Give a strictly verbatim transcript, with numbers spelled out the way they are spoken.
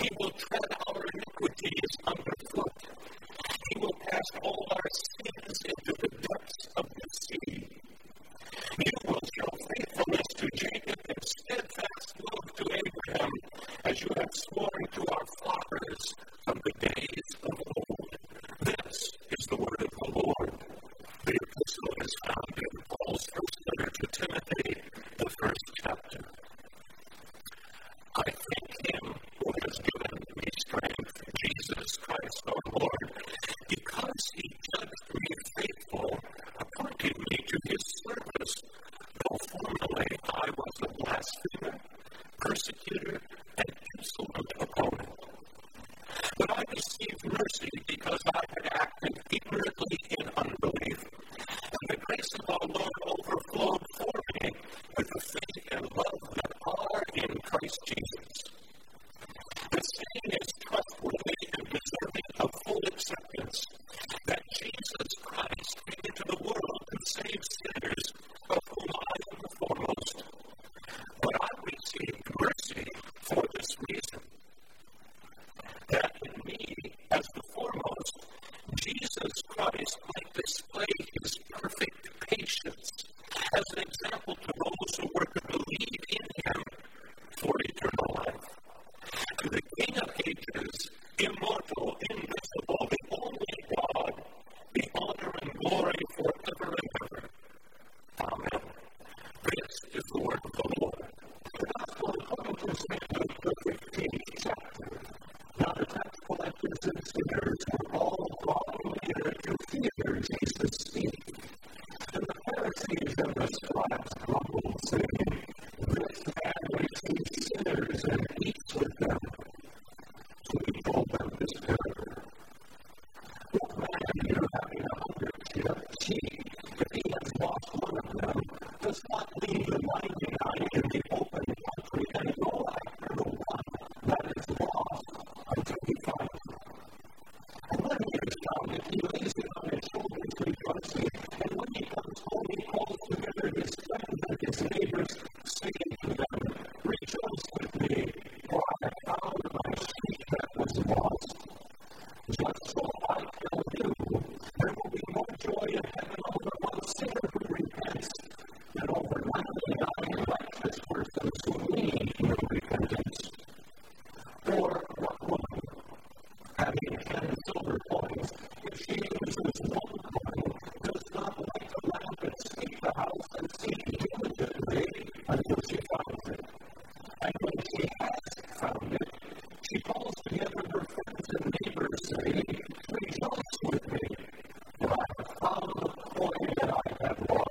He will tread our iniquities underfoot. He will cast all our sins into the depths of the sea. You will show faithfulness to Jacob and steadfast love to Abraham, as you have sworn to our fathers from the days of old. This is the word of the Lord. The epistle is found in Paul's first letter to Timothy, the first chapter. I thank him who has given me strength, Jesus Christ our Lord, because he judged me faithful, appointing me to his service, though formerly I was a blasphemer, persecutor, and insolent opponent. But I received mercy because I had acted ignorantly in unbelief, and the grace of our Lord overflowed for me with the faith and love that are in Christ Jesus. The saying is trustworthy and deserving of full acceptance, that Jesus Christ came into the world to save sinners, of whom I am the foremost. But I received mercy for this reason, that in me, as the foremost, Jesus Christ might display his perfect patience as an example to those who were to believe in him for eternal life. To the King of ages, immortal, invisible, the only God, be honor and glory forever and ever. Amen. This is the word of the Lord. The Gospel according to Saint Luke, the fifteenth chapter. Now the tax collectors and sinners were all drawing near to hear Jesus speak. And the Pharisees and the scribes grumbled, saying, This man receives sinners and eats with them. So he told them this parable. What man here having a hundred sheep, if he has lost one of them, does not leave the ninety-nine in the open country and go after the one that is lost until he finds it? And when he is found it, he lays it on his shoulders rejoicing. And when he comes home, he calls together his friends and his neighbors, saying to them, Rejoice with me, for I have found my sheep that was lost. Just so I tell you, there will be more joy in heaven over one sinner who repents than over ninety-nine righteous persons who need no repentance. For what woman, having ten silver coins, if she loses one coin, does not light a lamp and sweep the house and seek diligently until she finds it? And when she has found it, she calls together her friends and neighbors, saying, Rejoice with me, for I have found the coin that I have lost.